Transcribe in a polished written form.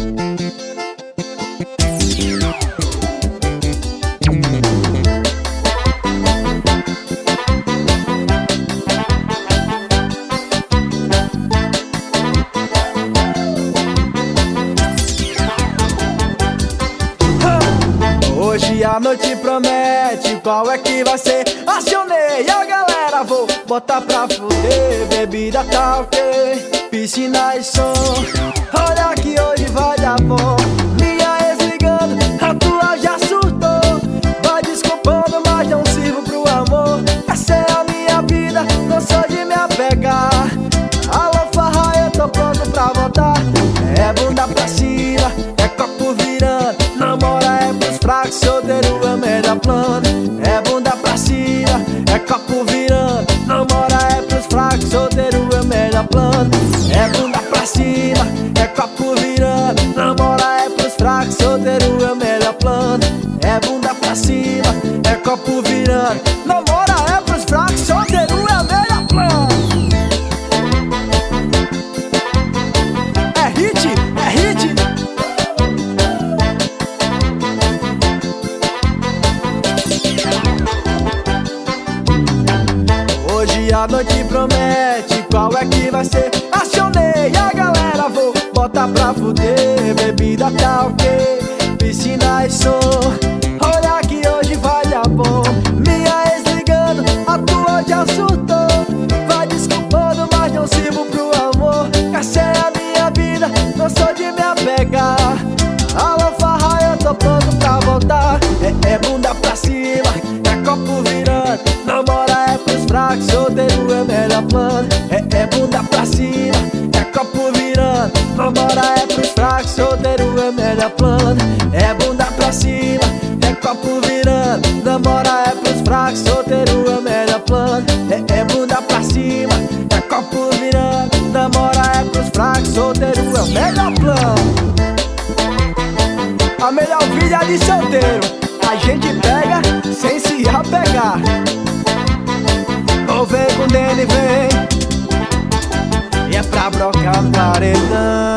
Hoje a noite promete, qual é que vai ser? Acionei a galera, vou botar pra fuder. Bebida tá ok, piscina e som. Olha que hoje vai dar bom. Minha ex ligando, a tua já surtou. Vai desculpando, mas não sirvo pro amor. Essa é a minha vida, não sou de me apegar. Alô farra, eu tô pronto pra voltar. É bunda pra cima, é copo virando. Namora é pros fracos, solteiro é melhor plano. É bunda pra cima, é copo virando. Namora é pros fracos, solteiro é melhor plano. É bunda pra cima, é copo virando. Namora é pros fracos, solteiro é melhor plano. É bunda pra cima, é copo virando. Namora é pros fracos, solteiro é melhor plano. É hit, é hit. Hoje a noite promete, qual é que vai ser? Acionei a galera, vou botar pra fuder. Bebida tá ok, piscina e som. Olha que hoje vai dar bom. Minha ex ligando, a tua já surtou. Vai desculpando, mas não sirvo pro amor. Essa é a minha vida, não sou de me apegar. Alô farra, eu tô pronto pra voltar. É bunda pra cima, é copo virando. Namora é pros fracos, solteiro é melhor plano. É bunda pra cima, é copo virando. Namora é pros fracos, solteiro é melhor plano. É bunda pra cima, é copo virando. Namora é pros fracos, solteiro é melhor plano. É bunda pra cima, é copo virando. Namora é pros fracos, solteiro é o melhor plano. A melhor vida de solteiro, a gente pega sem se apegar. Ou vem com dele, vem. E é pra brocar no paredão.